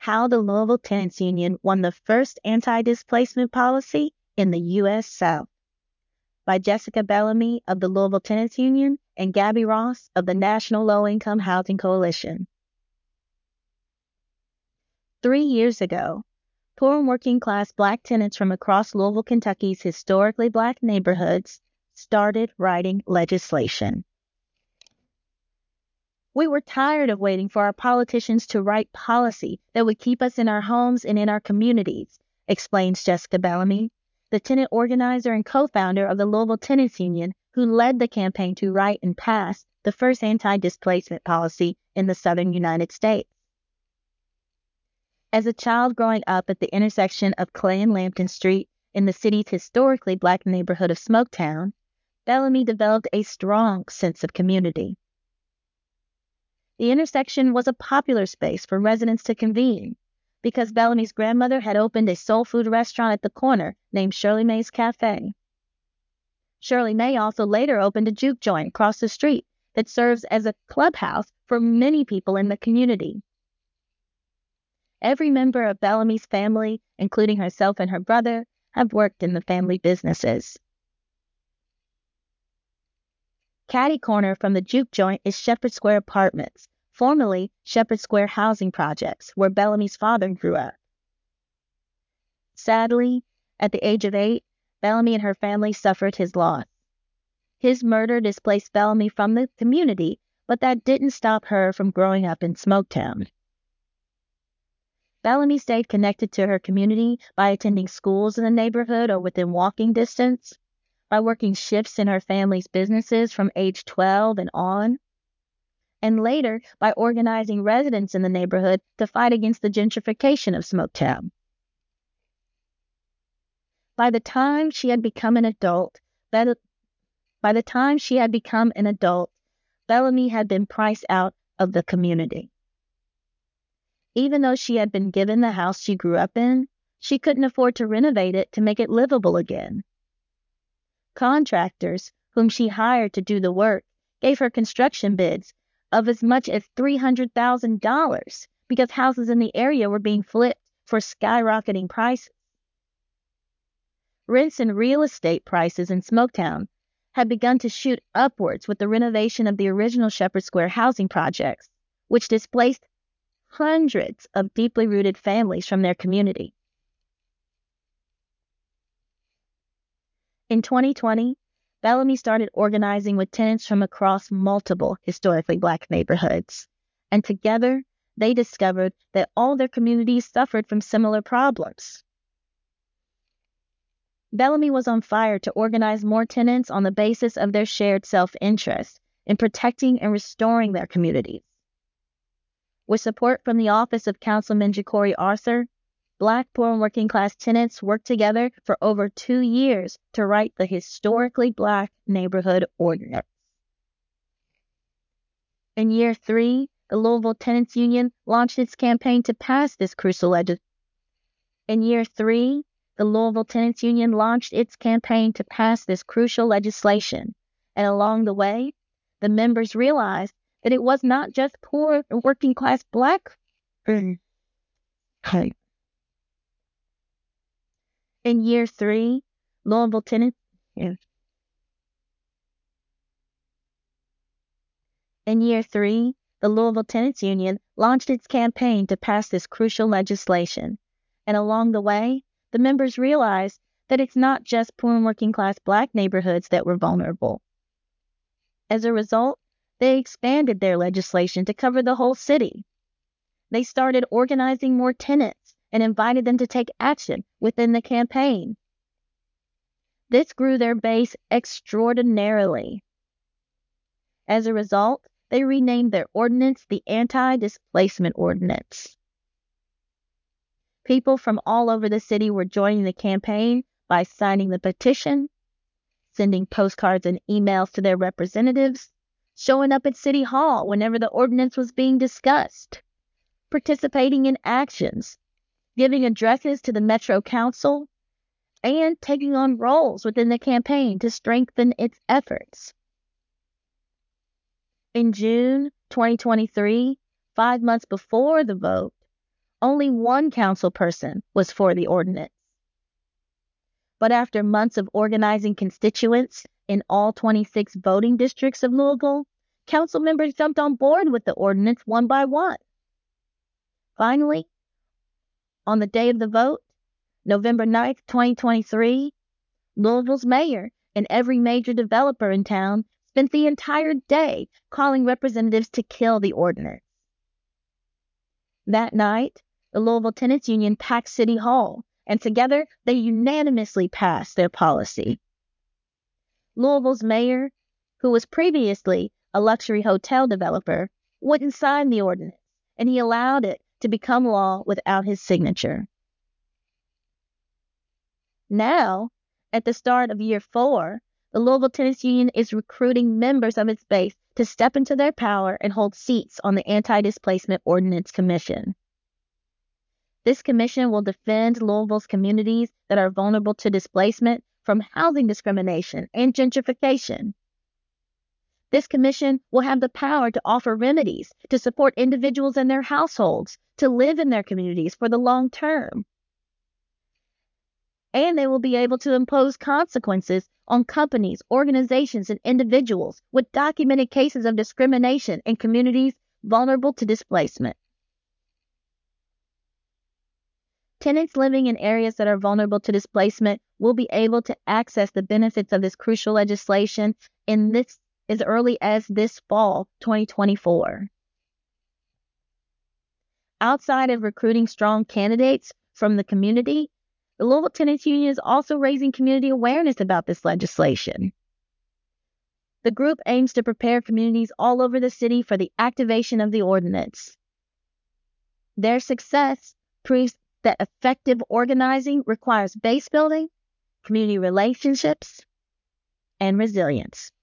How the Louisville Tenants Union Won the First Anti-Displacement Policy in the U.S. South, by Jessica Bellamy of the Louisville Tenants Union and Gabby Ross of the National Low-Income Housing Coalition. 3 years ago, poor and working-class Black tenants from across Louisville, Kentucky's historically Black neighborhoods started writing legislation. We were tired of waiting for our politicians to write policy that would keep us in our homes and in our communities, explains Jessica Bellamy, the tenant organizer and co-founder of the Louisville Tenants Union, who led the campaign to write and pass the first anti-displacement policy in the southern United States. As a child growing up at the intersection of Clay and Lambton Street in the city's historically Black neighborhood of Smoketown, Bellamy developed a strong sense of community. The intersection was a popular space for residents to convene because Bellamy's grandmother had opened a soul food restaurant at the corner named Shirley May's Cafe. Shirley May also later opened a juke joint across the street that serves as a clubhouse for many people in the community. Every member of Bellamy's family, including herself and her brother, have worked in the family businesses. Catty corner from the juke joint is Shepherd Square Apartments, formerly Shepherd Square Housing Projects, where Bellamy's father grew up. Sadly, at the age of 8, Bellamy and her family suffered his loss. His murder displaced Bellamy from the community, but that didn't stop her from growing up in Smoketown. Bellamy stayed connected to her community by attending schools in the neighborhood or within walking distance, by working shifts in her family's businesses from age 12 and on, and later by organizing residents in the neighborhood to fight against the gentrification of Smoketown. By the time she had become an adult, Bellamy had been priced out of the community. Even though she had been given the house she grew up in, she couldn't afford to renovate it to make it livable again. Contractors, whom she hired to do the work, gave her construction bids of as much as $300,000 because houses in the area were being flipped for skyrocketing prices. Rents and real estate prices in Smoketown had begun to shoot upwards with the renovation of the original Shepherd Square housing projects, which displaced hundreds of deeply rooted families from their community. In 2020, Bellamy started organizing with tenants from across multiple historically Black neighborhoods, and together they discovered that all their communities suffered from similar problems. Bellamy was on fire to organize more tenants on the basis of their shared self-interest in protecting and restoring their communities. With support from the Office of Councilman Ja'Cory Arthur, Black, poor, and working-class tenants worked together for over 2 years to write the historically Black neighborhood ordinance. In year 3, the Louisville Tenants Union launched its campaign to pass this crucial legislation, and along the way, the members realized that it was not just poor and working-class Black. In year 3, Louisville Tenants the Louisville Tenants Union launched its campaign to pass this crucial legislation, and along the way, the members realized that it's not just poor and working-class Black neighborhoods that were vulnerable. As a result, they expanded their legislation to cover the whole city. They started organizing more tenants and invited them to take action within the campaign. This grew their base extraordinarily. As a result, they renamed their ordinance the Anti-Displacement Ordinance. People from all over the city were joining the campaign by signing the petition, sending postcards and emails to their representatives, showing up at City Hall whenever the ordinance was being discussed, participating in actions, giving addresses to the Metro Council, and taking on roles within the campaign to strengthen its efforts. In June 2023, 5 months before the vote, Only one council person was for the ordinance. But after months of organizing constituents in all 26 voting districts of Louisville, council members jumped on board with the ordinance one by one. Finally, on the day of the vote, November 9th, 2023, Louisville's mayor and every major developer in town spent the entire day calling representatives to kill the ordinance. That night, the Louisville Tenants Union packed City Hall, and together they unanimously passed their policy. Louisville's mayor, who was previously a luxury hotel developer, wouldn't sign the ordinance, and he allowed it to become law without his signature. Now, at the start of year 4, the Louisville Tenants Union is recruiting members of its base to step into their power and hold seats on the Anti-Displacement Ordinance Commission. This commission will defend Louisville's communities that are vulnerable to displacement from housing discrimination and gentrification. This commission will have the power to offer remedies to support individuals and their households to live in their communities for the long term. And they will be able to impose consequences on companies, organizations, and individuals with documented cases of discrimination in communities vulnerable to displacement. Tenants living in areas that are vulnerable to displacement will be able to access the benefits of this crucial legislation in this as early as this fall, 2024. Outside of recruiting strong candidates from the community, the Louisville Tenants Union is also raising community awareness about this legislation. The group aims to prepare communities all over the city for the activation of the ordinance. Their success proves that effective organizing requires base building, community relationships, and resilience.